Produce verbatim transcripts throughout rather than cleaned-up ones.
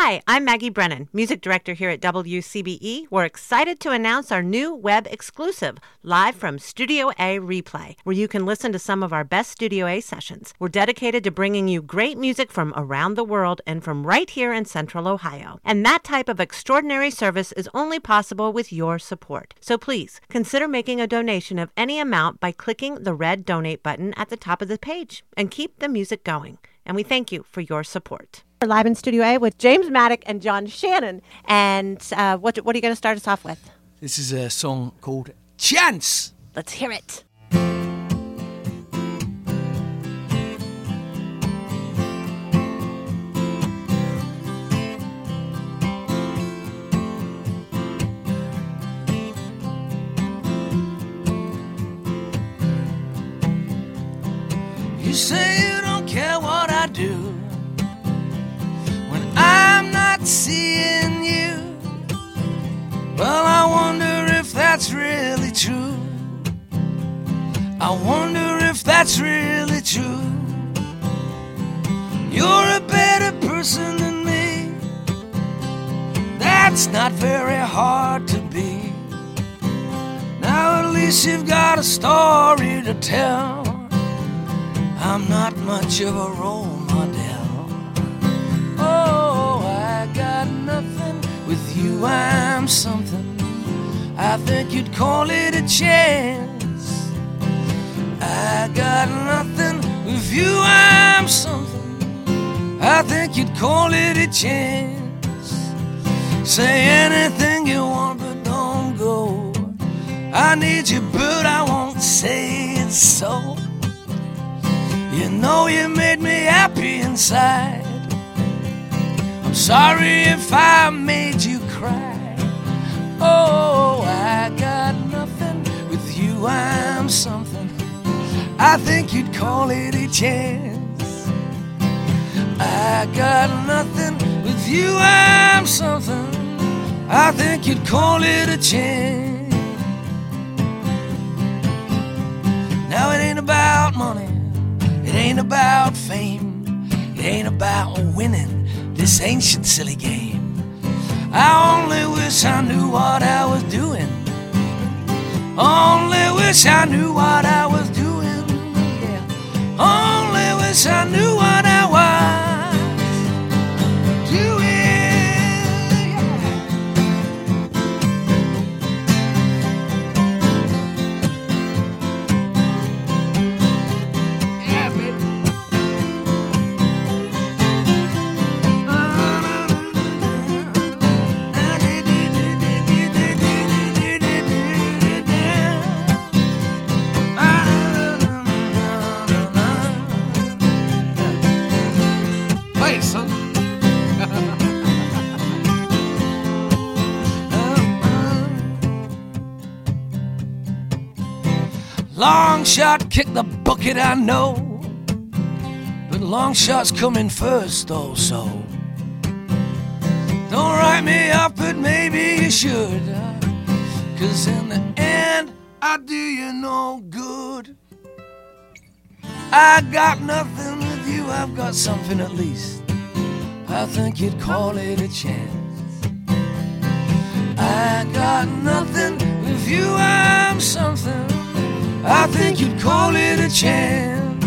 Hi, I'm Maggie Brennan, music director here at W C B E. We're excited to announce our new web exclusive, live from Studio A Replay, where you can listen to some of our best Studio A sessions. We're dedicated to bringing you great music from around the world and from right here in Central Ohio. And that type of extraordinary service is only possible with your support. So please, consider making a donation of any amount by clicking the red donate button at the top of the page and keep the music going. And we thank you for your support. We're live in Studio A with James Maddock and John Shannon. And uh, what, what are you going to start us off with? This is a song called Chance. Let's hear it. You say you don't care what I do I'm not seeing you. Well, I wonder if that's really true. I wonder if that's really true. You're a better person than me. That's not very hard to be. Now at least you've got a story to tell. I'm not much of a role model. Oh, I got nothing. With you I'm something. I think you'd call it a chance. I got nothing. With you I'm something. I think you'd call it a chance. Say anything you want but don't go. I need you but I won't say it so. You know you made me happy inside. I'm sorry if I made you cry. Oh, I got nothing. With you I'm something. I think you'd call it a chance. I got nothing. With you I'm something. I think you'd call it a chance. Now it ain't about money. It ain't about fame. It ain't about winning this ancient silly game. I only wish I knew what I was doing. Only wish I knew what I was doing. Yeah. Only wish I knew what I was doing. Yeah, baby. Long shot, kick the bucket, I know. But long shots come in first, oh so. Don't write me up, but maybe you should. Cause in the end, I do you no good. I got nothing with you, I've got something at least. I think you'd call it a chance. I got nothing with you, I'm something. I think you'd call it a chance.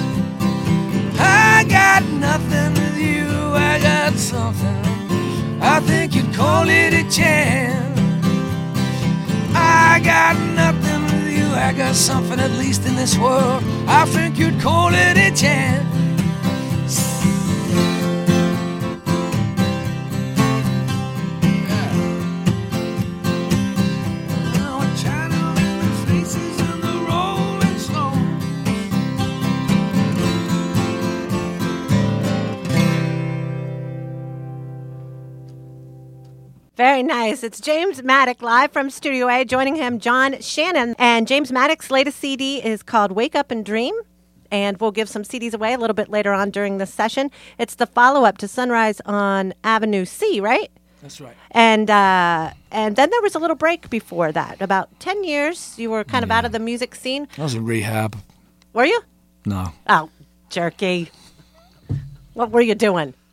I got nothing with you, I got something. I think you'd call it a chance. I got nothing with you, I got something at least in this world. I think you'd call it a chance. Very nice. It's James Maddock live from Studio A. Joining him, John Shannon. And James Maddock's latest C D is called Wake Up and Dream. And we'll give some C Ds away a little bit later on during this session. It's the follow-up to Sunrise on Avenue C, right? That's right. And uh, and then there was a little break before that. About ten years, you were kind of Yeah. out of the music scene. I was in rehab. Were you? No. Oh, jerky. What were you doing?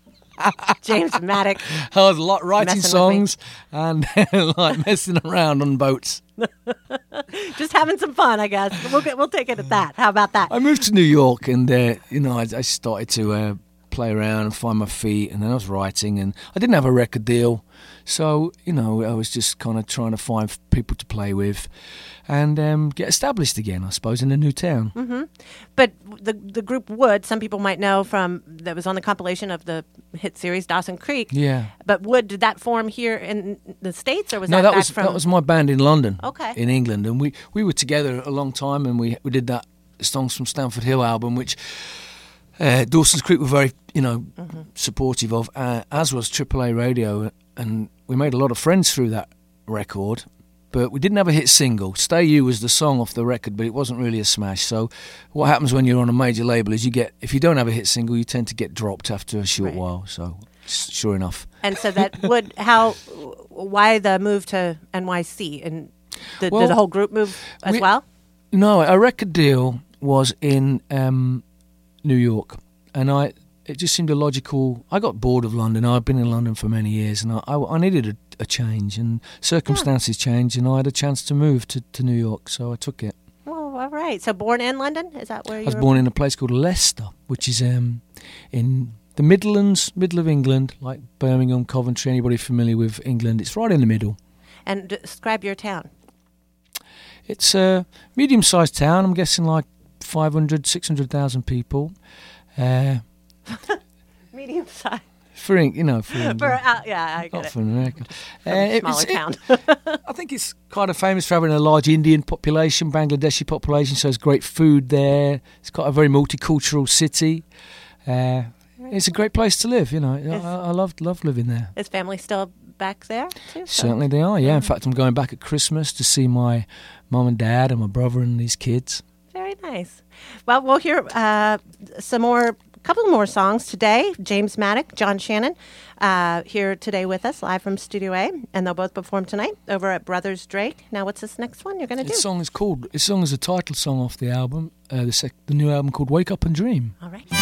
James Maddock. I was a lot writing Messing songs and like messing around on boats. Just having some fun, I guess. We'll get, we'll take it at that. How about that? I moved to New York, and uh, you know, I, I started to uh, play around and find my feet, and then I was writing, and I didn't have a record deal, so you know, I was just kind of trying to find people to play with, and um, get established again, I suppose, in a new town. Mm-hmm. But the the group Wood, some people might know from that was on the compilation of the hit series Dawson Creek. Yeah. But Wood, did that form here in the States, or was no, that, that back was from? that was my band in London. Okay. In England, and we, we were together a long time, and we we did that Songs from Stamford Hill album, which uh, Dawson's Creek were very you know mm-hmm. supportive of, uh, as was Triple A Radio, and we made a lot of friends through that record. But we didn't have a hit single. Stay You was the song off the record, but it wasn't really a smash. So what happens when you're on a major label is you get, if you don't have a hit single, you tend to get dropped after a short right. while. So sure enough. And so that would, how, why the move to N Y C? And the, well, did the whole group move as we, well? No, our record deal was in um, New York. And I, it just seemed a logical, I got bored of London. I'd been in London for many years, and I, I, I needed a a change, and circumstances yeah. changed, and I had a chance to move to, to New York, so I took it. Oh, all right. So born in London? Is that where you I was were born in a place called Leicester, which is um, in the Midlands, middle of England, like Birmingham, Coventry. Anybody familiar with England? It's right in the middle. And describe your town. It's a medium-sized town. I'm guessing like five hundred, six hundred thousand people. Uh, medium-sized. For you know, for, England, for uh, yeah, I get not it. for America. Uh, smaller it, town. It, I think it's kind of famous for having a large Indian population, Bangladeshi population. So there's great food there. It's quite a very multicultural city. Uh, it's a great place to live. You know, I, I love love living there. Is family still back there too? So? Certainly they are. Yeah. In fact, I'm going back at Christmas to see my mum and dad and my brother and these kids. Very nice. Well, we'll hear uh, some more. Couple more songs today. James Maddock, John Shannon, uh, here today with us, live from Studio A, and they'll both perform tonight over at Brothers Drake. Now, what's this next one you're going to do? This song is called. This song is a title song off the album, uh, the, sec- the new album called "Wake Up and Dream." All right.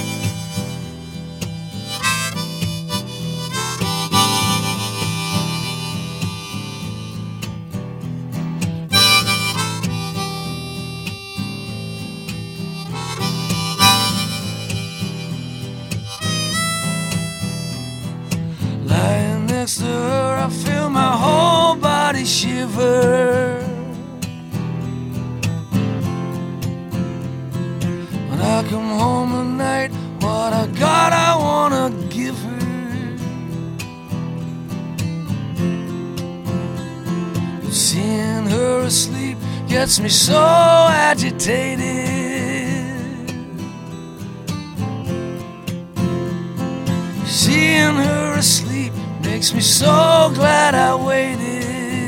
Next to her, I feel my whole body shiver. When I come home at night, what I got I wanna give her. But seeing her asleep gets me so agitated. Seeing her asleep makes me so glad I waited.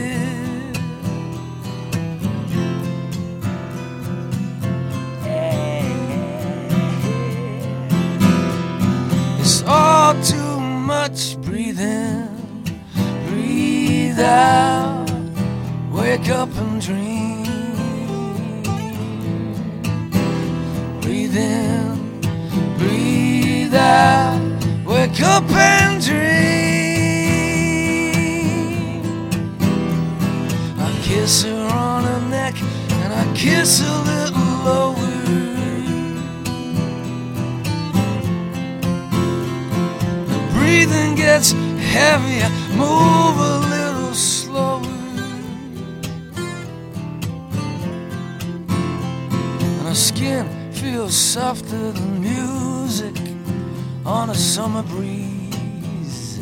It's all too much breathing. Breathe out, wake up and dream. Breathe in, breathe out, wake up and dream. Kiss her on her neck and I kiss a little lower. The breathing gets heavier, move a little slower. And her skin feels softer than music on a summer breeze.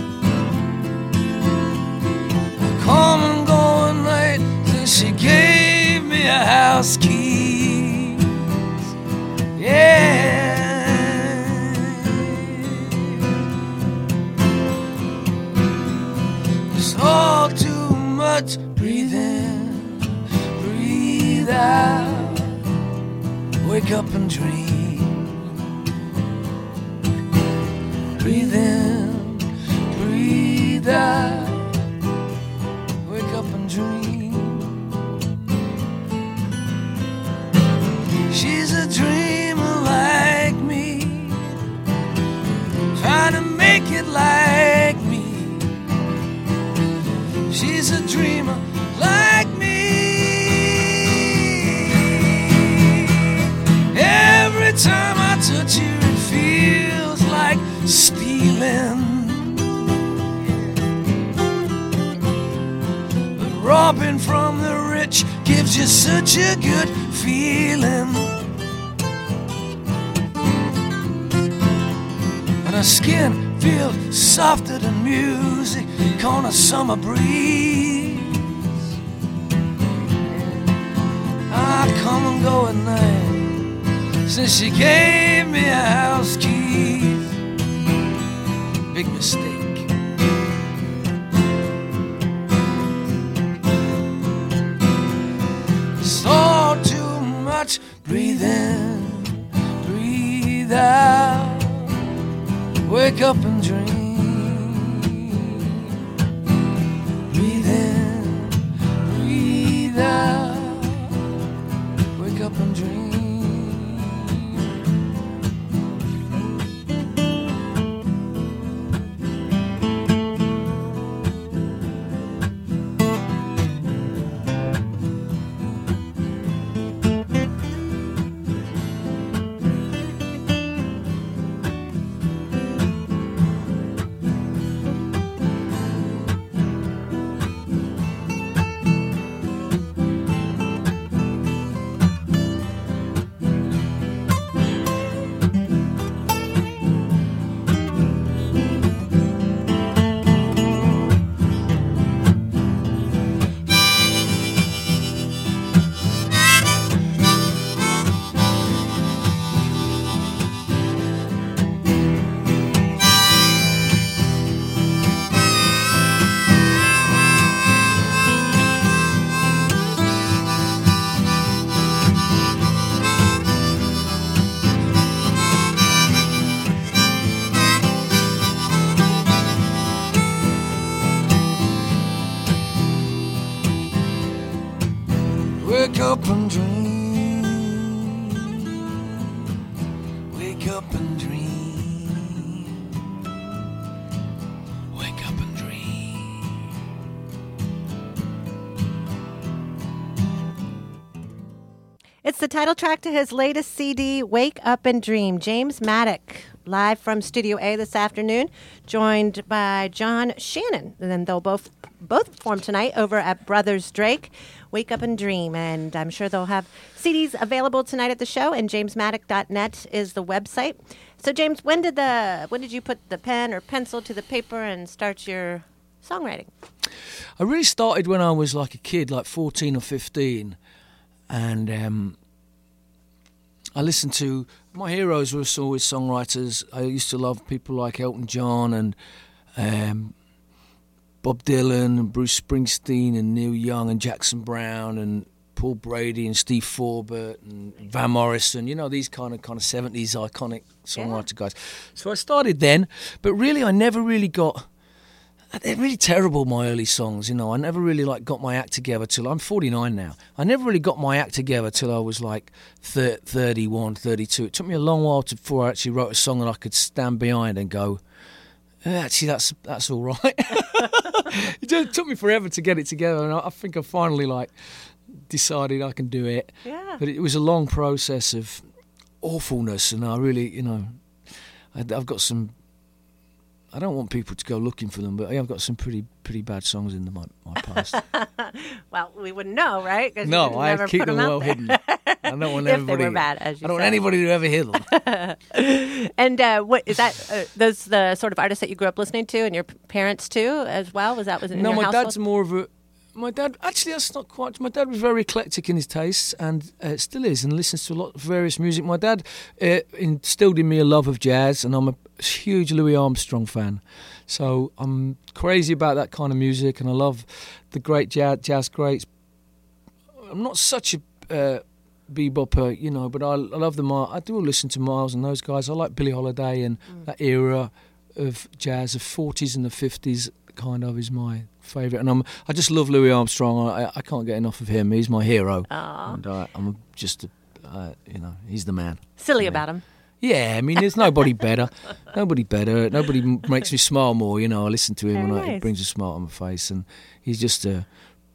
I come and go she gave me a house keys, yeah. It's all too much breathing. Breathe out, wake up and dream. Breathe in, breathe out, wake up and dream. She's a dreamer like me, trying to make robbing from the rich gives you such a good feeling. And her skin feels softer than music on a summer breeze. I come and go at night since she gave me a house keys. Big mistake. It's all too much. Breathe in, breathe out. Wake up and dream. Breathe in, breathe out. Wake up and dream. Wake up and dream. Wake up and dream. Wake up and dream. It's the title track to his latest C D, Wake Up and Dream. James Maddock, live from Studio A this afternoon, joined by John Shannon. And then they'll both both perform tonight over at Brothers Drake. Wake Up and Dream, and I'm sure they'll have C Ds available tonight at the show, and james maddock dot net is the website. So, James, when did the when did you put the pen or pencil to the paper and start your songwriting? I really started when I was like a kid, like fourteen or fifteen, and um, I listened to, my heroes were always songwriters. I used to love people like Elton John and um, Bob Dylan and Bruce Springsteen and Neil Young and Jackson Browne and Paul Brady and Steve Forbert and Van Morrison, you know, these kind of kind of seventies iconic songwriter yeah. guys. So I started then, but really I never really got, they're really terrible, my early songs, you know. I never really like got my act together till, I'm forty-nine now. I never really got my act together till I was like thirty-one, thirty-two. It took me a long while to, before I actually wrote a song that I could stand behind and go, actually, that's that's all right. It just took me forever to get it together, and I, I think I finally like decided I can do it. Yeah. But it was a long process of awfulness, and I really, you know, I, I've got some. I don't want people to go looking for them, but I've got some pretty pretty bad songs in the, my, my past. Well, we wouldn't know, right? No, I never keep put them, them well hidden. I don't want if everybody. they were bad, as you I don't said. want anybody to ever hear them. And uh, what is that? Uh, those the sort of artists that you grew up listening to, and your p- parents too, as well? Was that was it in no, your my household? dad's more of a. My dad, actually, that's not quite. My dad was very eclectic in his tastes, and uh, still is, and listens to a lot of various music. My dad uh, instilled in me a love of jazz, and I'm a huge Louis Armstrong fan. So I'm crazy about that kind of music, and I love the great jazz, jazz greats. I'm not such a uh, bebopper, you know, but I, I love the. I do listen to Miles and those guys. I like Billie Holiday and mm. that era of jazz, the forties and the fifties. Kind of is my favourite, and I'm I just love Louis Armstrong. I, I can't get enough of him. He's my hero. Aww. And I, I'm just, a, uh, you know, he's the man. Silly yeah. about him. Yeah, I mean, there's nobody better. Nobody better. Nobody m- makes me smile more. You know, I listen to him Very and nice. I, it brings a smile on my face, and he's just a.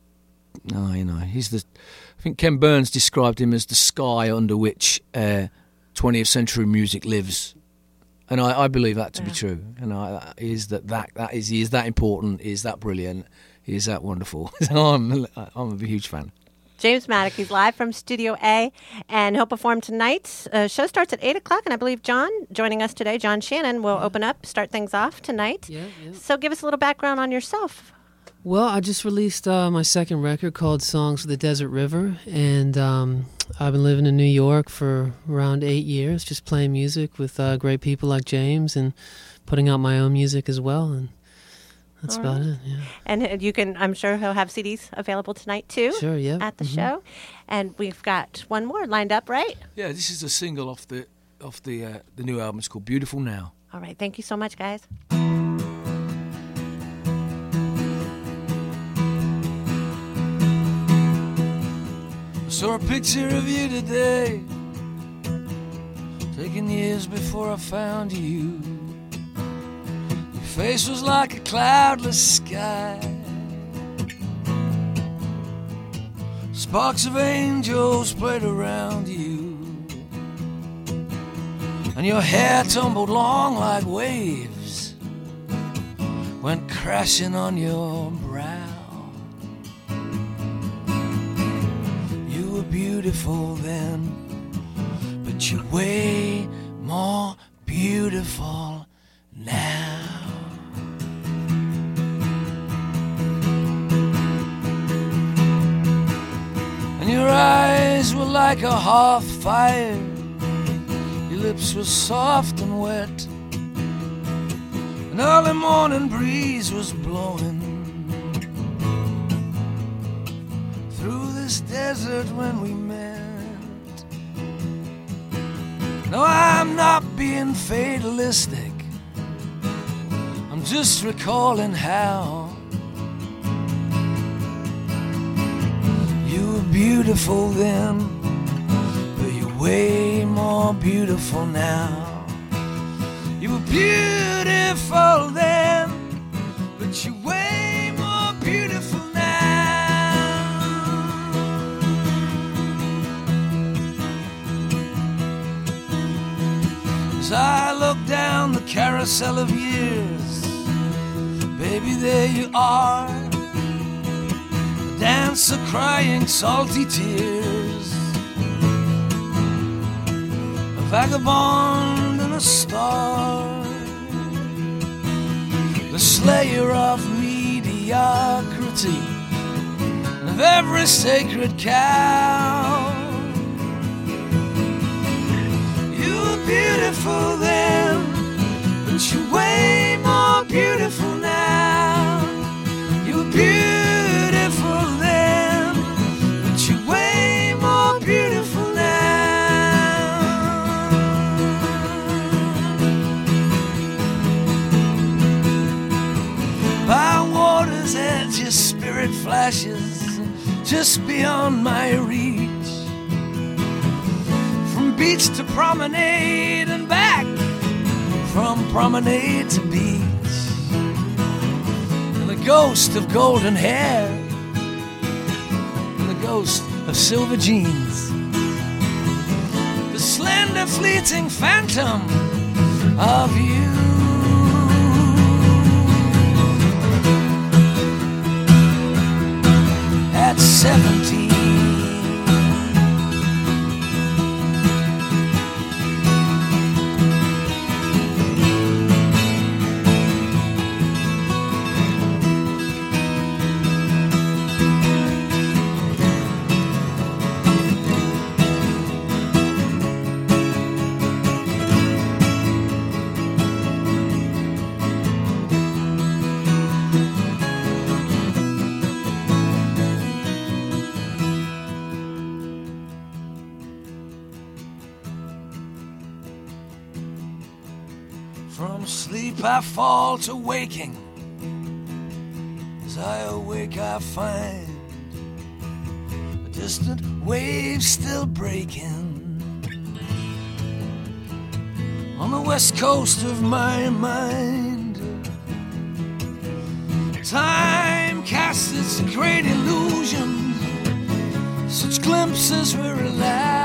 Oh, you know, he's the. I think Ken Burns described him as the sky under which uh, twentieth century music lives. And I, I believe that to yeah. be true. And I, is that, that that is he is that important, he is that brilliant, he is that wonderful. So I'm, I'm a huge fan. James Maddock, he's live from Studio A, and he'll perform tonight. Uh, show starts at eight o'clock, and I believe John, joining us today, John Shannon, will open up, start things off tonight. Yeah, yeah. So give us a little background on yourself. Well, I just released uh, my second record called Songs of the Desert River, and um, I've been living in New York for around eight years, just playing music with uh, great people like James and putting out my own music as well, and that's All about right. it, yeah. And you can, I'm sure he'll have C Ds available tonight too. Sure, yeah. At the mm-hmm. show. And we've got one more lined up, right? Yeah, this is a single off the off the uh, the new album. It's called Beautiful Now. All right. Thank you so much, guys. I saw a picture of you today, taken years before I found you. Your face was like a cloudless sky, sparks of angels played around you, and your hair tumbled long like waves, went crashing on your brow. You were beautiful then, but you're way more beautiful now. And your eyes were like a hearth fire, your lips were soft and wet, an early morning breeze was blowing through this desert when we met. No, I'm not being fatalistic, I'm just recalling how you were beautiful then, but you're way more beautiful now. You were beautiful then, but you're way more beautiful now. As I look down the carousel of years, baby, there you are, a dancer crying salty tears, a vagabond and a star, the slayer of mediocrity, of every sacred cow. You were beautiful then, but you're way more beautiful now. You were beautiful then, but you're way more beautiful now. By water's edge your spirit flashes just beyond my reach, from beach to promenade and back, from promenade to beach. And the ghost of golden hair, and the ghost of silver jeans, the slender fleeting phantom of you. At seventeen, from sleep I fall to waking. As I awake I find a distant wave still breaking on the west coast of my mind. Time casts its great illusions, such glimpses were alive.